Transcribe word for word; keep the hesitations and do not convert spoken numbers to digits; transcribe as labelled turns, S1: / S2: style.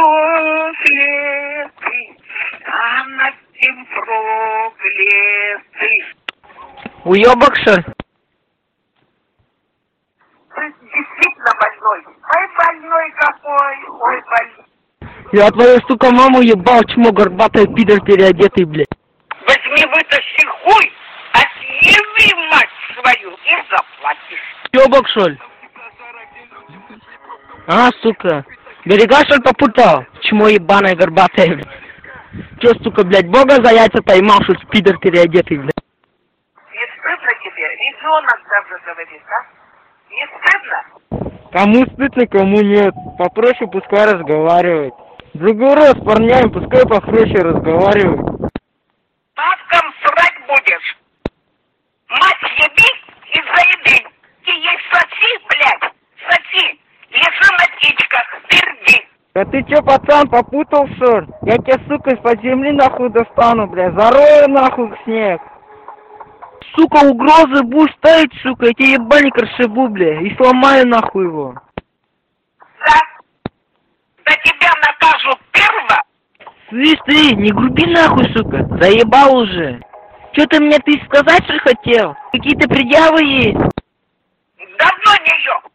S1: проклятый, а над тем проклятый.
S2: Уёбок, что ли?
S1: Ты действительно больной. Ой, больной какой, ой, больной.
S2: Я твою, сука, маму ебал, чмо горбатый пидор переодетый, блядь.
S1: Возьми, вытащи хуй, отъеби мать свою и заплатишь.
S2: Ёбок, что ли? А, сука. Берега, что ли, попутал? Чмо ебаное горбатое, блядь. Чё, сука, блядь, бога за яйца поймал, что пидор переодетый, блядь.
S1: Не стыдно тебе? Ребенок даже говорит, а? Не стыдно?
S2: Кому стыдно, кому нет. Попроще пускай разговаривает. Другой раз с парнями пускай попроще разговаривает.
S1: Бабкам срать будешь. Мать еби и заеби. Ты ей соси, блядь, соси. Лежи на птичках, перди.
S2: Да ты чё, пацан, попутал, что ли? Я тебя, сука, из-под земли нахуй достану, блядь. Зарою нахуй в снег. Сука, угрозы будешь ставить, сука, я тебе ебальник расшибу, бля, и сломаю нахуй его.
S1: Да? Да тебя накажут перво.
S2: Слышь ты, не груби нахуй, сука, заебал уже. Чё ты мне ты сказать, что хотел? Какие-то предъявы есть?
S1: Давно не ел.